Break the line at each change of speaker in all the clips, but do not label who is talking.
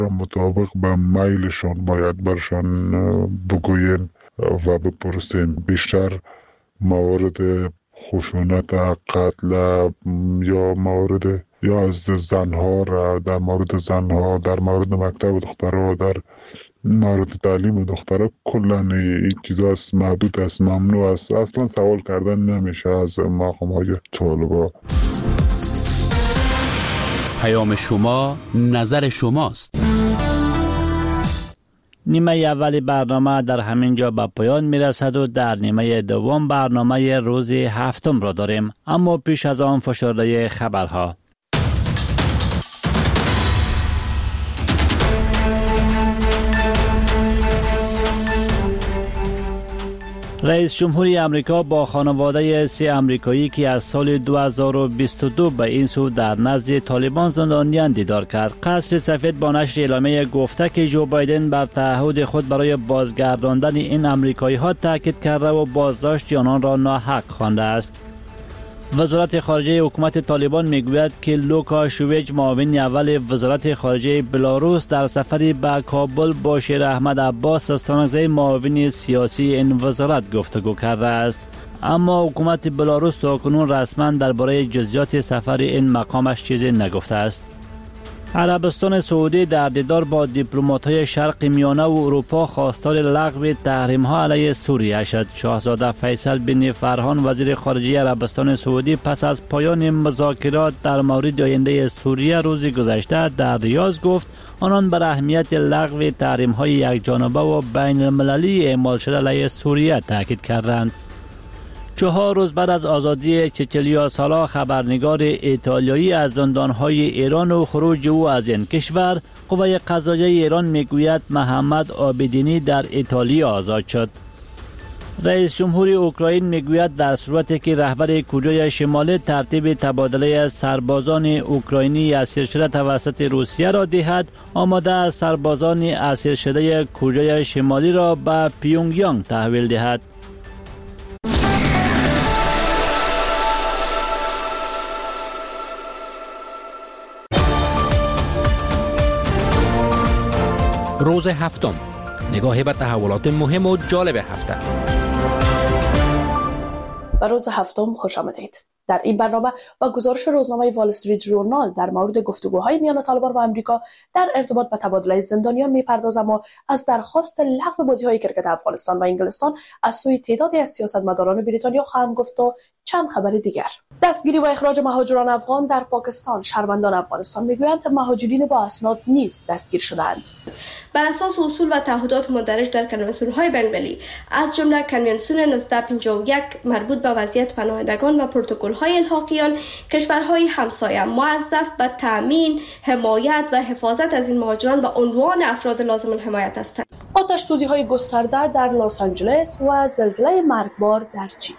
مطابق به میلشان باید برشان بگوییم و بپرسیم. بیشتر موارد خشونت، قتل یا موارد یا از زنها را در مورد زنها، در مورد مکتب دخترها، در مورد تعلیم دخترها کلا این چیزا محدود است، ممنوع است. اصلا سوال کردن نمیشه از مقام‌های طالبا.
پیام شما، نظر شماست.
نیمه اول برنامه در همین جا به پایان میرسد و در نیمه دوم برنامه روز هفتم را داریم، اما پیش از آن فشرده خبرها. رئیس جمهوری امریکا با خانواده 3 امریکایی که از سال 2022 به این سو در نزد طالبان زندانیان دیدار کرد. قصر سفید با نشر اعلامیه گفته که جو بایدن بر تعهد خود برای بازگرداندن این امریکایی ها تاکید کرده و بازداشت آنان را ناحق خوانده است. وزارت خارجه حکومت طالبان میگوید که لوکاشویچ معاون اول وزارت خارجه بلاروس در سفری به کابل با شیر احمد عباس استانزه معاون سیاسی این وزارت گفتگو کرده است، اما حکومت بلاروس تاکنون رسما درباره جزئیات سفر این مقامش چیزی نگفته است. عربستان سعودی در دیدار با دیپلمات‌های شرق میانه و اروپا خواستار لغو تحریم‌ها علیه سوریه شد. شاهزاده فیصل بن فرحان وزیر خارجه عربستان سعودی پس از پایان مذاکرات در مورد آینده سوریه روز گذشته در ریاض گفت آنان بر اهمیت لغو تحریم‌های یکجانبه و بین‌المللی اعمال شده علیه سوریه تاکید کردند. 4 روز بعد از آزادی چچلیا سالا، خبرنگار ایتالیایی از زندانهای ایران و خروج او از این کشور، قوه قضاییه ایران میگوید محمد عابدینی در ایتالیا آزاد شد. رئیس جمهوری اوکراین میگوید در صورتی که رهبر کره شمالی ترتیب تبادله سربازان اوکراینی اسیر شده توسط روسیه را دهد، آماده است سربازان اسیر شده کره شمالی را به پیونگیانگ تحویل دهد.
روز هفتم، نگاهی به تحولات مهم و جالب هفته.
به روز هفتم خوش آمدید. در این برنامه با گزارش روزنامه وال استریت ژورنال در مورد گفتگوهای میان طالبان و آمریکا در ارتباط به تبادله زندانیان میپردازم و از درخواست لغو بازی‌های کرکت افغانستان و انگلستان از سوی تعدادی از سیاستمداران بریتانیا خواهم گفت و چند خبر دیگر. دستگیری و اخراج مهاجران افغان در پاکستان. شهروندان افغانستان میگویند مهاجرین با اسناد نیز دستگیر شدند. بر اساس اصول و تعهدات مندرج در کنوانسیون‌های بین‌المللی از جمله کنوانسیون 1951 مربوط به وضعیت پناهندگان و پروتکل‌های الحاقیان، کشورهای همسایه موظف به تامین، حمایت و حفاظت از این مهاجران به عنوان افراد لازم الحمایت هستند. آتش سوزی‌های گسترده در لس آنجلس و زلزله مرگبار در چین.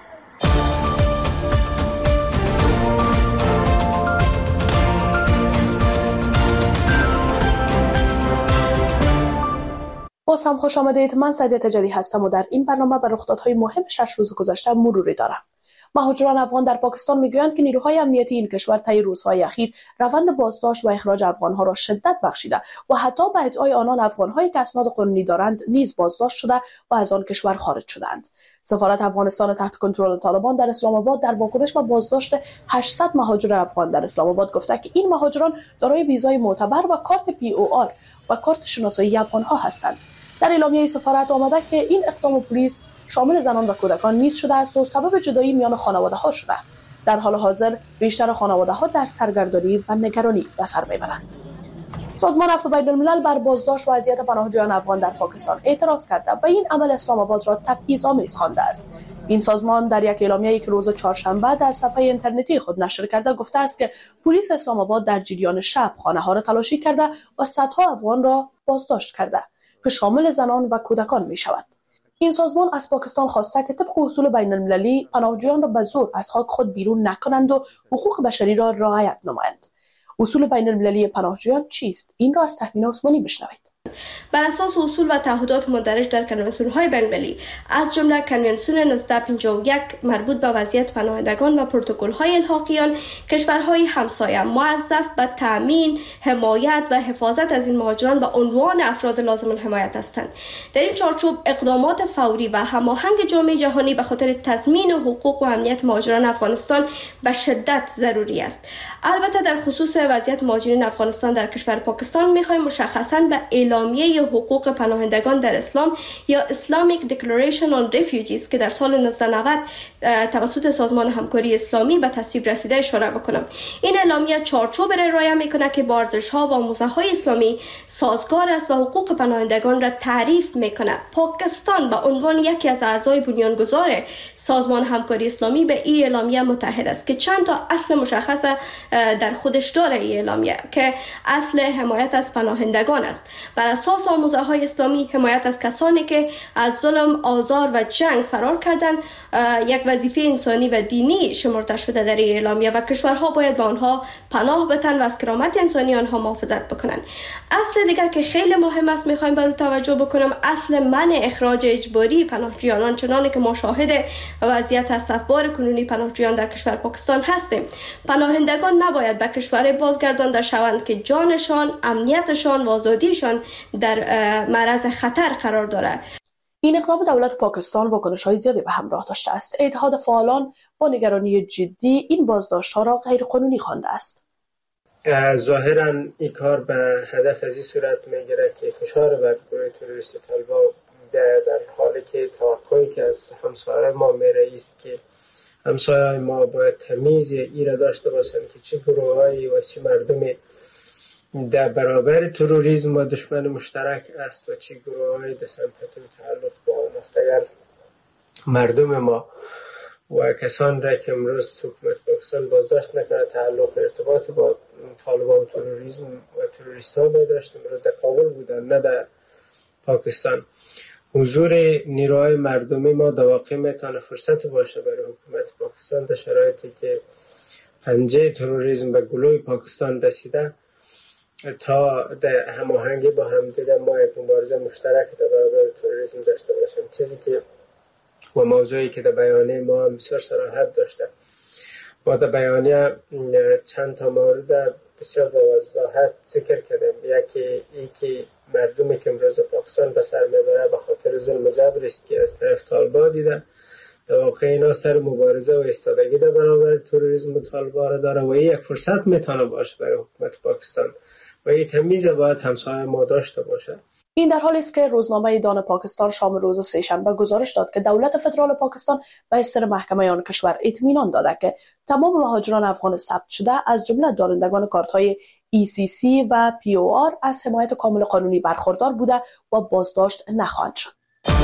باز هم خوش آمدید. من سعیده تجری هستم و در این برنامه به رخدادهای مهم 6 روز گذشته مروری دارم. مهاجران افغان در پاکستان میگویند که نیروهای امنیتی این کشور طی روزهای اخیر روند بازداشت و اخراج افغانها را شدت بخشیده و حتی به ادعای آنان افغانهایی که اسناد قانونی دارند نیز بازداشت شده و از آن کشور خارج شدند. سفارت افغانستان تحت کنترل طالبان در اسلام آباد در واکنش به بازداشت 800 مهاجر افغان در اسلام آباد گفته که این مهاجران دارای ویزای معتبر و کارت POR و کارت شناسایی افغانها هستند. در اعلامیه سفارت آمده که این اقدام پلیس شامل زنان و کودکان نیز شده است و سبب جدایی میان خانواده‌ها شده. در حال حاضر بیشتر خانواده‌ها در سرگردانی و نگرانی به سر میبرند. سازمان عفو بین‌الملل بر بازداشت و اذیت پناهجویان افغان در پاکستان اعتراض کرده و این عمل اسلام آباد را تبعیض‌آمیز خوانده است. این سازمان در یک اعلامیه‌ای که روز چهارشنبه در صفحه اینترنتی خود نشر کرده گفته است که پلیس اسلام آباد در جریان شب خانه‌ها را تلاشی کرده و صدها افغان را بازداشت کرده که شامل زنان و کودکان می‌شود. این سازمان از پاکستان خواسته که طبق اصول بین‌المللی پناهجویان را به زور از خاک خود بیرون نکنند و حقوق بشری را رعایت نمایند. اصول بین‌المللی پناهجویان چیست؟ این را از تهمینه عثمانی بشنوید.
بر اساس اصول و تعهدات مندرج در کنوانسیون‌های بین‌المللی از جمله کنوانسیون 1951 مربوط به وضعیت پناهندگان و پروتکل‌های الحاقیان، کشورهای همسایه موظف به تأمین، حمایت و حفاظت از این مهاجران به عنوان افراد لازم الحمایت هستند. در این چارچوب اقدامات فوری و هماهنگ جامعه جهانی به خاطر تضمین حقوق و امنیت مهاجران افغانستان به شدت ضروری است. البته در خصوص وضعیت مهاجرین افغانستان در کشور پاکستان می‌خوایم مشخصاً به اعلامیه حقوق پناهندگان در اسلام یا Islamic Declaration on Refugees که در سال 1990 توسط سازمان همکاری اسلامی به تصویب رسیده اشاره بکنم. این اعلامیه چارچوب را ارائه میکنه که با ارزش‌ها و آموزه‌های اسلامی سازگار است و حقوق پناهندگان را تعریف میکنه. پاکستان به عنوان یکی از اعضای بنیانگذار سازمان همکاری اسلامی به این اعلامیه متحد است که چند تا اصل مشخص در خودش داره. این اعلامیه که اصل حمایت از پناهندگان است. بر اساس آموزه‌های اسلامی حمایت از کسانی که از ظلم، آزار و جنگ فرار کردند یک وظیفه انسانی و دینی شمرده شده در این اعلامیه و کشورها باید به آنها پناه بدن و از کرامت انسانی آنها محافظت بکنن. اصل دیگر که خیلی مهم است میخوایم بر او توجه بکنم، اصل منع اخراج اجباری پناهجویان، آنچنانی که ما شاهد وضعیت اسفبار کنونی پناهجویان در کشور پاکستان هستیم. پناهندگان نباید به کشور بازگردانده شوند که جانشان، امنیتشان و آزادیشان در معرض خطر قرار دارد.
این اقدام دولت پاکستان واکنش‌های زیادی به همراه داشته است. اتحاد فعالان با نگرانی جدی این بازداشت‌ها را غیرقانونی خوانده است.
ظاهراً این کار به هدف از این صورت می‌گیرد که فشار بر گروه تروریستی طالبان در حالی که توقعی که از همسایه ما میره است که همسایه ما باید تمیز ای را داشته باشند که چه گروه‌هایی و چه مردمی در برابر تروریسم و دشمن مشترک است و چه گروه‌های در سمپاتی و تعلق با آن است. اگر مردم ما و کسان را که امروز حکومت پاکستان بازداشت نکنه تعلق ارتباط با طالبان و تروریسم و تروریست‌ها داشت، امروز در کابل بودن نه در پاکستان، حضور نیروهای مردمی ما در واقع میتونه فرصت باشه برای حکومت پاکستان در شرایطی که پنجه تروریسم به گلوی پاکستان رسیده تا در هماهنگی با همدیگر ما یک مبارزه مشترک در برابر تروریسم داشته باشیم. چیزی که و موضوعی که در بیانیه ما هم بسیار صراحت داشته. ما در بیانیه چند تا مورد بسیار با وضاحت ذکر کردیم. یکی ای که مردمی که امروز پاکستان به سر میبره به خاطر ظلم و جبر است که از طرف طالبان دیده، در واقع اینا سر مبارزه و ایستادگی در برابر تروریسم و طالبان داره و این یک فرصت میتونه باشه برای حکومت پاکستان و این تمیز باید همسایه ما داشته باشه.
این در حالی است که روزنامه دان پاکستان شام روز سه‌شنبه گزارش داد که دولت فدرال پاکستان به سر محکمه آن کشور اطمینان داده که تمام مهاجران افغان ثبت شده از جمله دارندگان کارت‌های ECC و POR از حمایت کامل قانونی برخوردار بوده و بازداشت نخواهند شد.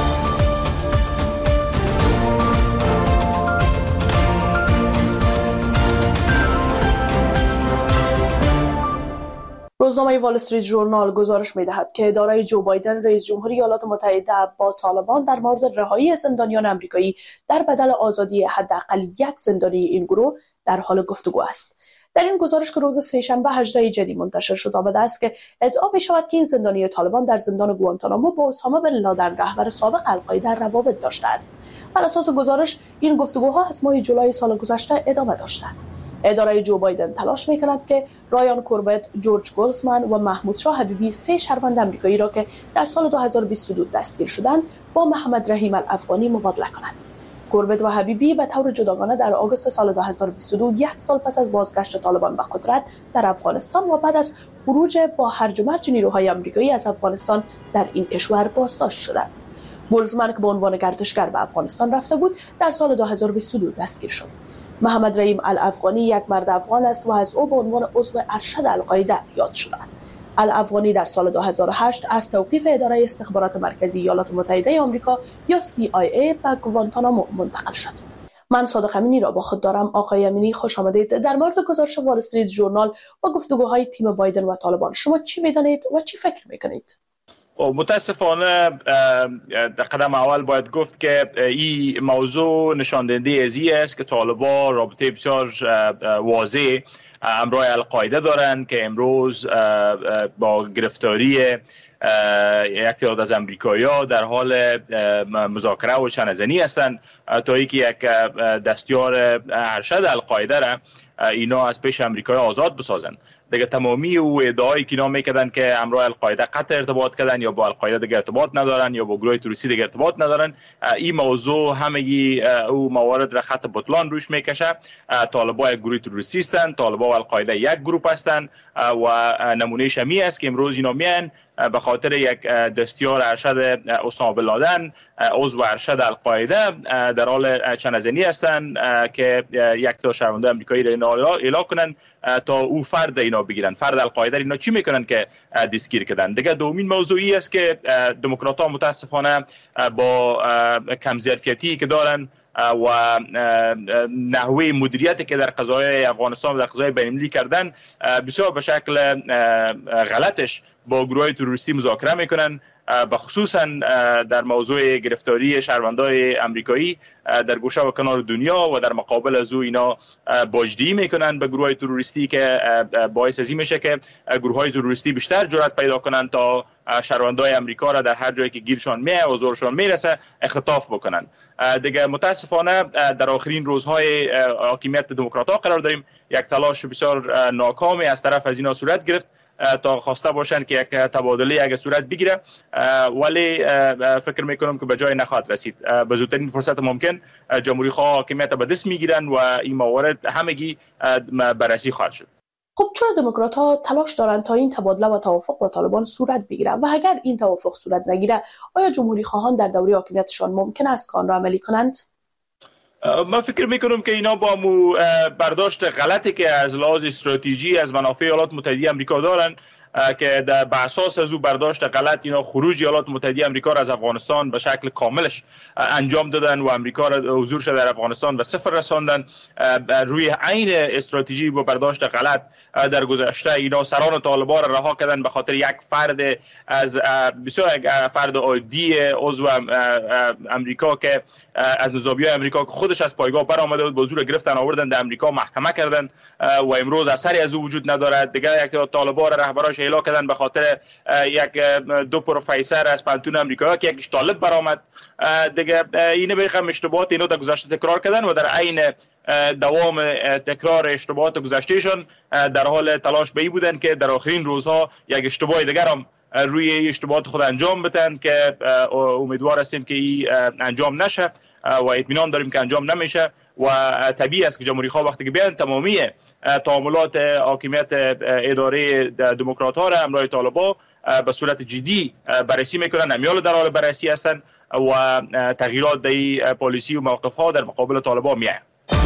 روزنامه وال استریت ژورنال گزارش می‌دهد که اداره جو بایدن رئیس جمهوری ایالات متحده با طالبان در مورد رهایی زندانیان آمریکایی در بدل آزادی حداقل یک زندانی این گروه در حال گفتگو است. در این گزارش که روز سه‌شنبه 18 ژوئیه منتشر شد آمده است که ادعا می‌شود که این زندانی طالبان در زندان گوانتانامو با اسامه بن لادن رهبر سابق القاعده روابط داشته است. بر اساس گزارش این گفتگوها از ماه جولای سال گذشته ادامه داشته. اداره جو بایدن تلاش می‌کند که رایان کوربت، جورج گولزمن و محمود شاه حبیبی 3 شهروند آمریکایی را که در سال 2022 دستگیر شدند با محمد رحیم الافغانی مبادله کند. کوربت و حبیبی به طور جداگانه در آگوست سال 2022 یک سال پس از بازگشت طالبان به قدرت در افغانستان و بعد از خروج با هرج و مرج نیروهای آمریکایی از افغانستان در این کشور بازداشت شدند. گولزمن که به عنوان گردشگر به افغانستان رفته بود در سال 2022 دستگیر شد. محمد رحیم الافغانی یک مرد افغان است و از او به عنوان عضو ارشد القاعده یاد شده. الافغانی در سال 2008 از توقیف اداره استخبارات مرکزی ایالات متحده آمریکا یا CIA به گوانتانامو منتقل شد. من صادق امینی را با خود دارم. آقای امینی خوش آمدید. در مورد گزارش وال استریت ژورنال و گفتگوهای تیم بایدن و طالبان شما چی می‌دانید و چی فکر می‌کنید؟
متاسفانه در قدم اول باید گفت که این موضوع نشاندهنده ازی است که طالبان رابطه بسیار واضح همراه القاعده دارند که امروز با گرفتاری یک تعداد از امریکایی‌ها در حال مذاکره و شنزنی هستند تا اینکه یک دستیار ارشد القاعده را اینا از پیش امریکای آزاد بسازند. دیگه تمامی او ادعایی که اینا میکردن که همراه القاعده قطع ارتباط کردن یا با القاعده دیگه ارتباط ندارن یا با گروه تروریستی دیگه ارتباط ندارن، این موضوع همگی او موارد را خط بطلان روش میکشه. طالبان یک گروه تروریستی هستند، طالبان و القاعده یک گروه هستند و نمونه شمی است که امروز اینا میان به خاطر یک دستیار ارشد اسامه بن لادن عضو ارشد القاعده در حال چنزنی هستند که یک تا شهرونده آمریکایی را اعلام کنن تا او فرد اینا بگیرن. فرد القاعده اینا چی میکنن که دستگیر کردن؟ دیگه دومین موضوعی است که دموکرات‌ها متاسفانه با کم ظرفیتی که دارن و نحوه مدیریتی که در قضایای افغانستان و در قضایای بین‌المللی کردن بسیار به شکل غلطش با گروه تروریستی مذاکره میکنن، بخصوصا در موضوع گرفتاری شهروندان آمریکایی در گوشه و کنار دنیا و در مقابل از او اینا باجدهی میکنن به گروه تروریستی که باعث از این میشه که گروه های تروریستی بیشتر جرأت پیدا کنن تا شهروندان آمریکا را در هر جایی که گیرشان میه و زورشان میرسه اختطاف بکنن. دیگه متاسفانه در آخرین روزهای حاکمیت دموکرات‌ها قرار داریم. یک تلاش بسیار ناکامی از طرف از اینا صورت گرفت تا خواسته باشن که یک تبادله اگه صورت بگیره، ولی فکر میکنم که به جای نخواهد رسید. به زودترین فرصت ممکن جمهوری خواه حاکمیت به دست میگیرن و این موارد همگی بررسی خواهد شد.
خب چرا دموکرات‌ها تلاش دارند تا این تبادله و توافق با طالبان صورت بگیره و اگر این توافق صورت نگیره آیا جمهوری خواهان در دوره حاکمیتشان ممکن است که آن را عملی کنند؟
من فکر میکنم که اینا با برداشت غلطی که از لحاظ استراتژی از منافع ایالات متحده آمریکا دارن که بر اساس از او برداشت غلط اینا خروج ایالات متحده آمریکا را از افغانستان به شکل کاملش انجام دادن و آمریکا را حضورش در افغانستان به صفر رساندن. روی عین استراتژی با برداشت غلط در گذشته اینا سران طالبان را رها کردن به خاطر یک فرد از بسیار یک فرد عادی عضو آمریکا که از نظامیای آمریکا که خودش از پایگاه برآمده بود، بازور گرفتن آوردن در آمریکا محکمه کردن و امروز اثری از او وجود ندارد. دیگه یک طالبان رهبراش اعلام کردن به خاطر یک دو پروفسور از پانتون آمریکا که یکیش طالب برآمد. دیگه اینه به اشتباهات اینو در گذشته تکرار کردن و در عین دوام تکرار اشتباهات گذشتهشون در حال تلاش به این بودن که در آخرین روزها یک اشتباه دیگر هم روی اشتباهات خود انجام بدن که امیدوار هستیم که این انجام نشه و اطمینان داریم که انجام نمیشه و طبیعی است که جمهوری خواه وقتی که بیان تمامی تعاملات حاکمیت اداره دموکرات‌ها را همراه طالبان به صورت جدی بررسی میکنن، امیال در حال بررسی هستند و تغییرات در پالیسی و موقف‌ها در مقابل طالبان میآید.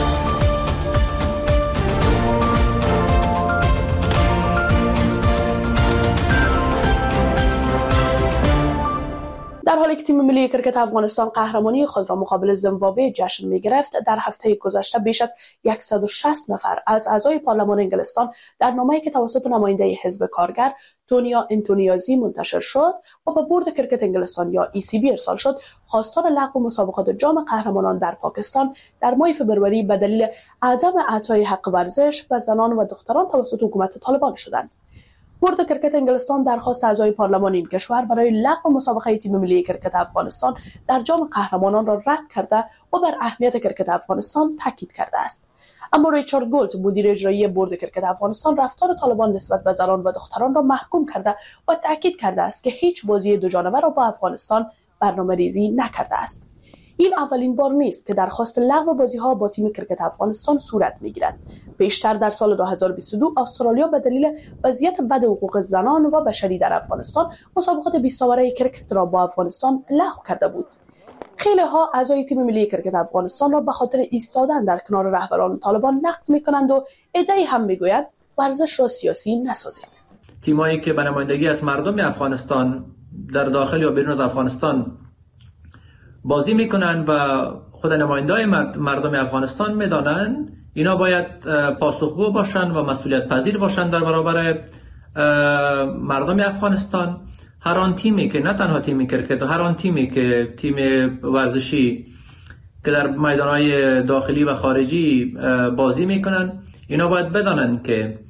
در حالی که تیم ملی کرکت افغانستان قهرمانی خود را مقابل زیمبابوه جشن می‌گرفت، در هفته گذشته بیش از 160 نفر از اعضای پارلمان انگلستان در نامه‌ای که توسط نماینده حزب کارگر تونیا انتونیازی منتشر شد و به بورد کرکت انگلستان یا ECB ارسال شد، خواستار لغو مسابقات جام قهرمانان در پاکستان در ماه فوریه به دلیل عدم اعطای حق ورزش به زنان و دختران توسط حکومت طالبان شدند. بورد کرکت انگلستان درخواست اعضای پارلمان این کشور برای لغو مسابقه تیم ملی کرکت افغانستان در جام قهرمانان را رد کرده و بر اهمیت کرکت افغانستان تاکید کرده است. اما ریچارد گولت مدیر اجرایی بورد کرکت افغانستان رفتار طالبان نسبت به زنان و دختران را محکوم کرده و تاکید کرده است که هیچ بازی دو جانبه را با افغانستان برنامه‌ریزی نکرده است. این اولین بار نیست که درخواست لغو بازی‌ها با تیم کرکت افغانستان صورت می‌گیرد. پیشتر در سال 2022 استرالیا به دلیل وضعیت بد حقوق زنان و بشری در افغانستان مسابقات 20 اوره کرکت را با افغانستان لغو کرده بود. خیلی ها اعضای تیم ملی کرکت افغانستان را به خاطر ایستادن در کنار رهبران طالبان نقد می‌کنند و عده‌ای هم می‌گویند ورزش را سیاسی نسازید.
تیمایی که به نمایندگی از مردم افغانستان در داخل یا بیرون از افغانستان بازی میکنن و خود نماینده‌های مردم افغانستان میدانن اینا باید پاسخگو باشن و مسئولیت پذیر باشن در برابر مردم افغانستان. هر آن تیمی که نه تنها تیم کرکت و هر آن تیمی که تیم ورزشی که در میدانهای داخلی و خارجی بازی میکنن اینا باید بدانن که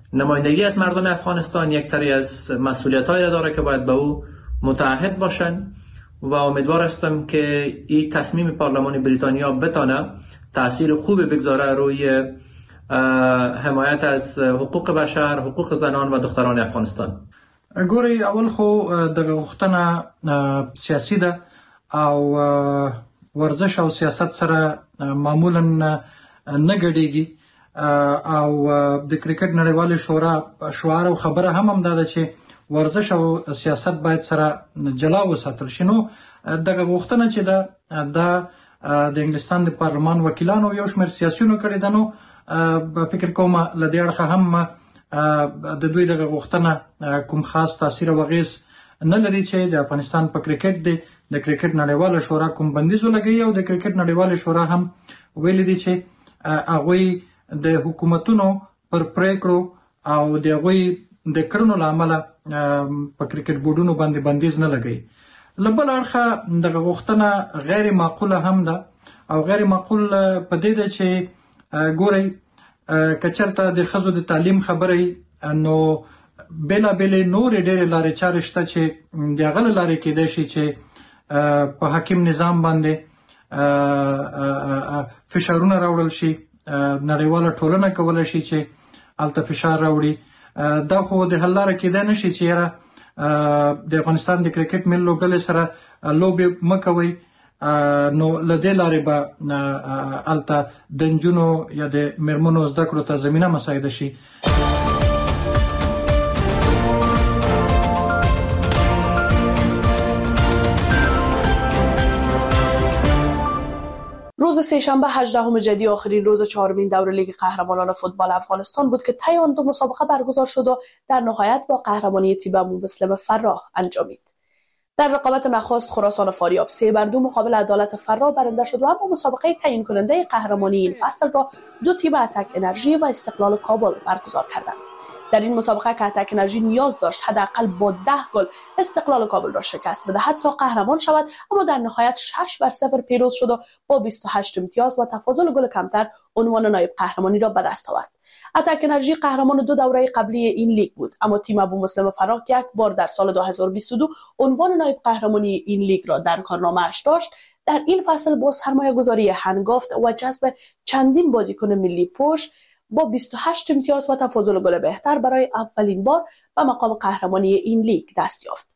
نمایندگی از مردم افغانستان یک سری از مسئولیت‌هایی را داره که باید به او متعهد باشند و امیدوار هستم که این تصمیم پارلمان بریتانیا بتانه تأثیر خوب بگذاره روی حمایت از حقوق بشر، حقوق زنان و دختران افغانستان.
ګوري اول خو دغه غوښتنه سیاسي ده او ورزش او سیاست سره معمولا نه ګډیږي او د کرکټ نړیوالې شورا شعار او خبره هم ده چې ورزش او سیاست باید سره جلا وساتل شي. نو دغه غوښتنه چې ده د انګلستان د پارلمان وکیلانو یو شمېر سیاسیونو کړې ده. نو فکر کوم له دې اړخه هم د دوی دغه غوښتنه کوم خاص تاثیر او اغیز نه لري چې د افغانستان په کرکټ د کرکټ نړیواله شورا کوم بندیز ولګوي او د کرکټ نړیواله شورا هم ویلي دي چې هغوی د حکومتونو پر پریکړو او د هغوی د کړنو له امله په کرکټ بورډونو باندې بندیز نه لګوي. له بل اړخه دغه غوښتنه غیر معقوله هم ده او غیر معقول په دې ده چې ګورئ که چېرته د ښځو د تعلیم خبرې نو بېلابېلې نورې ډېرې لارې چارې شته چې د هغه له لارې کېدای شي چې په حاکم نظام باندې فشارونه راوړل شي. نړیواله ټولنه کولی شي چې هلته فشار راوړي. دا خو د حل لاره کېدای نه شي چې یاره د افغانستان د کرکټ ملي لوبډلې سره لوبې مه کوئ، نو له دې لارې به هلته د نجونو یا د مېرمنو زده کړو ته زمینه مساعده شي.
روز سه‌شنبه 18 جدی آخرین روز چهارمین دوره لیگ قهرمانان فوتبال افغانستان بود که طی آن دو مسابقه برگزار شد و در نهایت با قهرمانی تیم ابومسلم فراه انجامید. در رقابت نخست خراسان فاریاب 3-2 مقابل عدالت فراه برنده شد و اما مسابقه تعیین کننده قهرمانی این فصل را دو تیم اتک انرژی و استقلال کابل برگزار کردند. در این مسابقه که اتک انرژی نیاز داشت حداقل با 10 گل استقلال کابل را شکست بدهد تا قهرمان شود، اما در نهایت 6-0 پیروز شد و با 28 امتیاز و تفاضل گل کمتر عنوان نایب قهرمانی را به دست آورد. اتک انرژی قهرمان دو دوره قبلی این لیگ بود، اما تیم ابومسلم فراه که یک بار در سال 2022 عنوان نایب قهرمانی این لیگ را در کارنامه‌اش داشت، در این فصل با سرمایه‌گذاری هنگافت و جذب چندین بازیکن ملی پوش با 28 امتیاز و تفاضل گل بهتر برای اولین بار به مقام قهرمانی این لیگ دست یافت.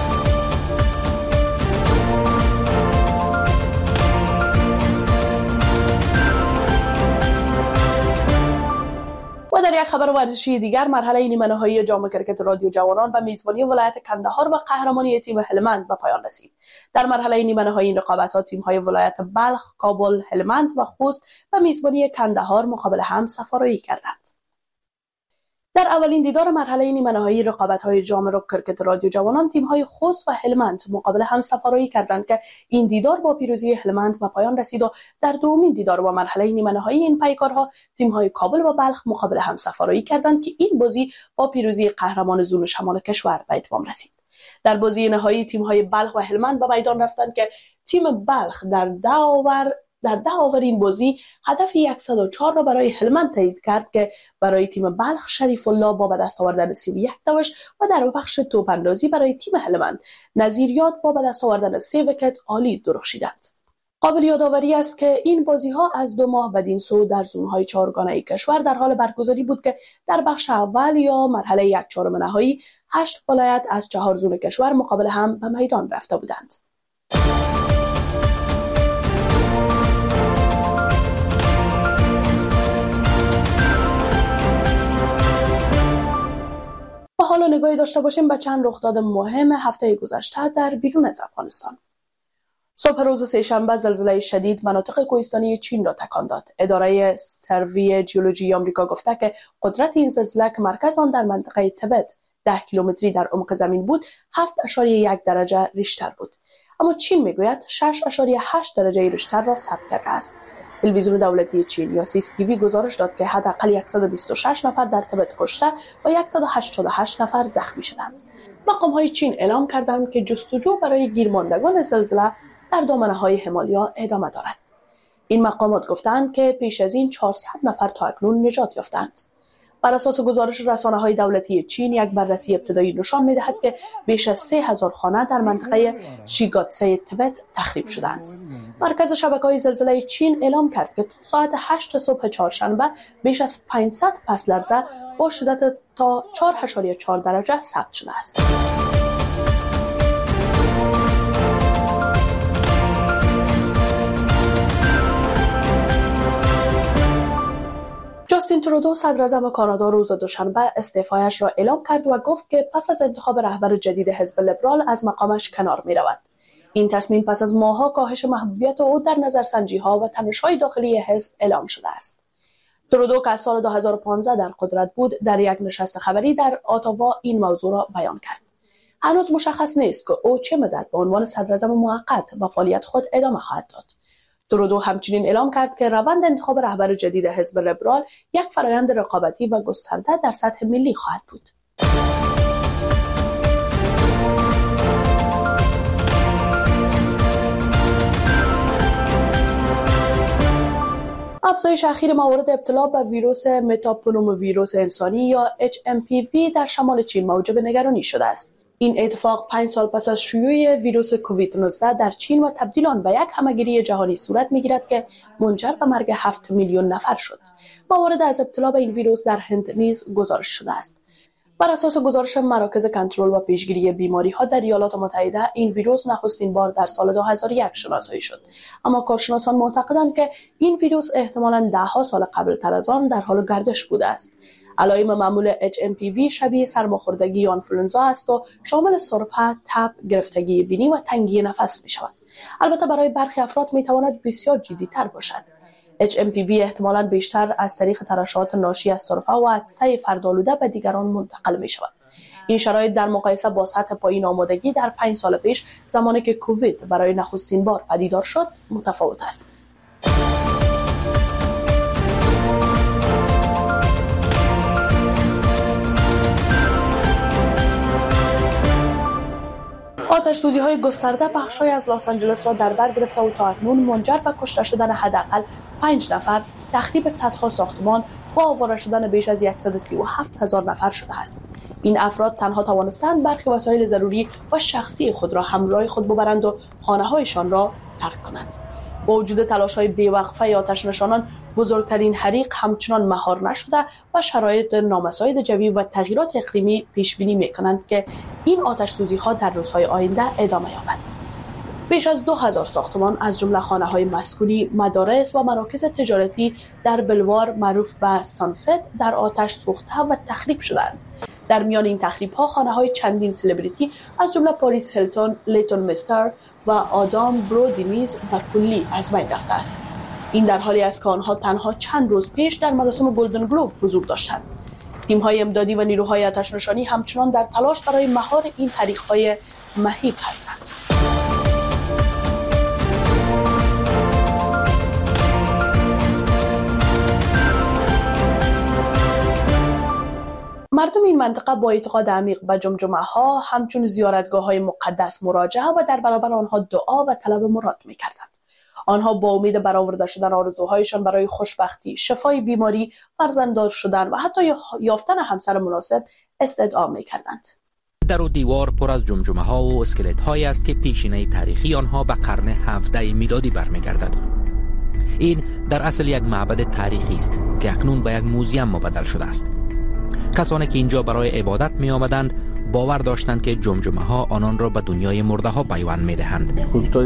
و در یک خبر ورزشی دیگر، مرحله نیمه نهایی جام کرکت رادیو جوانان و میزبانی ولایت کندهار و قهرمانی تیم هلمند به پایان رسید. در مرحله نیمه نهایی این رقابت‌ها تیم‌های ولایت بلخ، کابل، هلمند و خوست و میزبانی کندهار مقابل هم سفارایی کردند. در اولین دیدار مرحله نیمه نهایی رقابت‌های جام کرکت رادیو جوانان تیم‌های خوست و هلمند مقابل هم سفارایی کردند که این دیدار با پیروزی هلمند به پایان رسید و در دومین دیدار با مرحله نیمه نهایی این پیکارها تیم‌های کابل و بلخ مقابل هم سفارایی کردند که این بازی با پیروزی قهرمان زون شمال کشور به اتمام رسید. در بازی نهایی تیم‌های بلخ و هلمند به میدان رفتند که تیم بلخ در 10 آور این بازی هدف 104 را برای هلمند تایید کرد که برای تیم بلخ شریف الله با به دست آوردن 31 داشت و در بخش توپ اندازی برای تیم هلمند نظیریات با به دست آوردن 3 ویکت عالی درخشیدند. قابل یادآوری است که این بازی‌ها از 2 ماه بدین سو در زون‌های چهارگانه کشور در حال برگزاری بود که در بخش اول یا مرحله 1/4 نهایی 8 ولایت از 4 زون کشور مقابل هم به میدان رفته بودند. و حالا نگاهی داشته باشیم به چند رخداد مهم هفته گذشته در بیرون از افغانستان. صبح روز سه‌شنبه زلزله شدید مناطق کوهستانی چین را تکان داد. اداره سروی جیولوژی آمریکا گفته که قدرت این زلزله که مرکز آن در منطقه تبت 10 کیلومتری در عمق زمین بود 7.1 درجه ریشتر بود. اما چین میگوید 6.8 درجه ریشتر را ثبت کرده است. تلویزیون دولتی چین یا CCTV گزارش داد که حداقل 126 نفر در تبت کشته و 188 نفر زخمی شدند. مقام‌های چین اعلام کردند که جستجو برای گیرماندگان زلزله در دامنه‌های همالیا ادامه دارد. این مقامات گفتند که پیش از این 400 نفر تا اکنون نجات یافتند. بر اساس گزارش رسانه‌های دولتی چین، یک بررسی ابتدایی نشان می‌دهد که بیش از 3000 خانه در منطقه شیگاتسه تبت تخریب شدند. مرکز شبکه‌های زلزله چین اعلام کرد که تا ساعت 8 صبح چهارشنبه بیش از 500 پس لرزه با شدت تا 4.4 درجه ثبت شده است. جاستین ترودو صدراعظم کانادا روز دوشنبه استعفایش را اعلام کرد و گفت که پس از انتخاب رهبر جدید حزب لیبرال از مقامش کنار می رود. این تصمیم پس از ماه‌ها کاهش محبوبیت او در نظرسنجی‌ها و تنش‌های داخلی حزب اعلام شده است. ترودو که از سال 2015 در قدرت بود، در یک نشست خبری در اتاوا این موضوع را بیان کرد. هنوز مشخص نیست که او چه مدت به عنوان صدراعظم موقت به فعالیت خود ادامه خواهد داد. ترودو همچنین اعلام کرد که روند انتخاب رهبر جدید حزب لیبرال یک فرایند رقابتی و گسترده در سطح ملی خواهد بود. افزایش اخیر موارد ابتلا به ویروس متاپنوموویروس انسانی یا HMPV در شمال چین موجب نگرانی شده است. این اتفاق 5 سال پس از شیوع ویروس کووید 19 در چین و تبدیل آن به یک همهگیری جهانی صورت می‌گیرد که منجر به مرگ 7 میلیون نفر شد. موارد از ابتلا به این ویروس در هند نیز گزارش شده است. بر اساس گزارش مراکز کنترل و پیشگیری بیماری‌ها در ایالات متحده، این ویروس نخستین بار در سال 2001 شناسایی شد. اما کارشناسان معتقدند که این ویروس احتمالاً ده‌ها سال قبل تر از آن در حال گردش بوده است. علائم معمول HMPV شبیه سرماخوردگی یا آنفلوانزا است و شامل سرفه، تب، گرفتگی بینی و تنگی نفس می شود. البته برای برخی افراد می تواند بسیار جدی‌تر باشد. HMPV احتمالاً بیشتر از طریق ترشحات ناشی از سرفه و عطسه فردآلوده به دیگران منتقل می شود. این شرایط در مقایسه با سطح پایین آمادگی در 5 سال پیش، زمانی که کووید برای نخستین بار پدیدار شد، متفاوت است. آتش‌سوزی‌های گسترده بخش‌های از لس آنجلس را در بر گرفته و تا اکنون منجر به کشته شدن حداقل 5 نفر، تخریب صدها ساختمان و آواره شدن بیش از 137,000 نفر شده است. این افراد تنها توانستند برخی وسایل ضروری و شخصی خود را همراه خود ببرند و خانه‌هایشان را ترک کنند. با وجود تلاش‌های بی‌وقفه آتش‌نشانان، بزرگترین حریق همچنان مهار نشده و شرایط نامساعد جوی و تغییرات اقلیمی پیش‌بینی می‌کنند که این آتش‌سوزی‌ها در روزهای آینده ادامه یابد. بیش از 2000 ساختمان از جمله خانه‌های مسکونی، مدارس و مراکز تجارتی در بلوار معروف به سانست در آتش سوخته و تخریب شدند. در میان این تخریب‌ها خانه‌های چندین سلبریتی از جمله پاریس هیلتون، لیتون مستر و آدام برودی نیز به کلی از بین رفته است. این در حالی است که آنها تنها چند روز پیش در مراسم گلدن گلوب حضور داشتند. تیم‌های امدادی و نیروهای آتش‌نشانی همچنان در تلاش برای مهار این حریق‌های مهیب هستند. مردم این منطقه با اعتقاد عمیق به جمجمه‌ها همچون زیارتگاه‌های مقدس مراجعه و در برابر آنها دعا و طلب مراد می‌کردند. آنها با امید برآورده شدن آرزوهایشان برای خوشبختی، شفای بیماری، فرزنددار شدن و حتی یافتن همسر مناسب استدعا می‌کردند.
در و دیوار پر از جمجمه‌ها و اسکلت‌هایی است که پیشینه تاریخی آنها به قرن 17 میلادی برمیگردد. این در اصل یک معبد تاریخی است که اکنون به یک موزیم مبدل شده است. کسانی که اینجا برای عبادت می آمدند باور داشتند که جمجمه‌ها آنان را به دنیای مرده ها پیوند می دهند.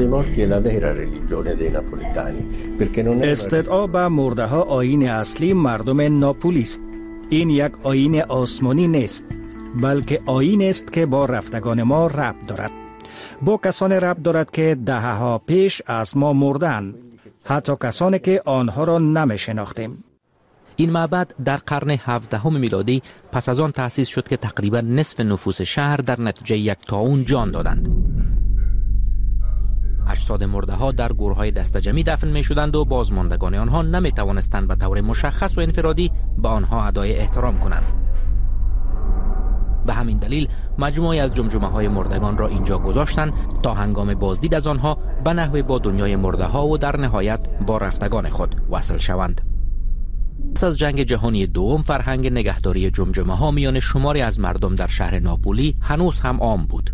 استدعا به مرده ها آیین اصلی مردم ناپولی است. این یک آیین آسمانی نیست، بلکه آیین است که با رفتگان ما ربط دارد. با کسانی ربط دارد که دهه‌ها پیش از ما مردند، حتی کسانی که آنها را نمی شناختیم.
این معبد در قرن 17 میلادی پس از آن تأسیس شد که تقریبا نصف نفوس شهر در نتیجه یک طاعون جان دادند. اجساد مرده ها در گورهای دسته‌جمعی دفن می شدند و بازماندگان آنها نمی توانستند به طور مشخص و انفرادی به آنها ادای احترام کنند. به همین دلیل مجموعی از جمجمه‌های مردگان را اینجا گذاشتند تا هنگام بازدید از آنها به نحوی با دنیای مرده ها و در نهایت با رفتگان خود وصل شوند. پس از جنگ جهانی دوم فرهنگ نگهداری جمجمه ها میان شماری از مردم در شهر ناپولی هنوز هم عام بود.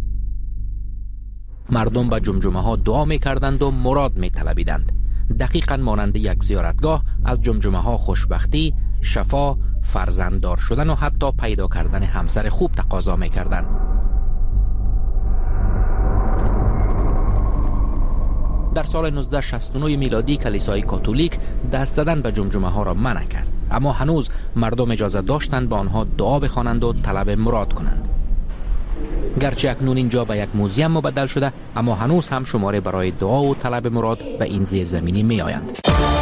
مردم به جمجمه ها دعا می کردند و مراد می طلبیدند. دقیقاً مانند یک زیارتگاه از جمجمه ها خوشبختی، شفا، فرزنددار شدن و حتی پیدا کردن همسر خوب تقاضا می کردند. در سال 1969 میلادی کلیسای کاتولیک دست زدن به جمجمه ها را منع کرد، اما هنوز مردم اجازه داشتند به آنها دعا بخوانند و طلب مراد کنند. گرچه اکنون اینجا به یک موزیم مبدل شده، اما هنوز هم شماره برای دعا و طلب مراد به این زیرزمینی می آیند.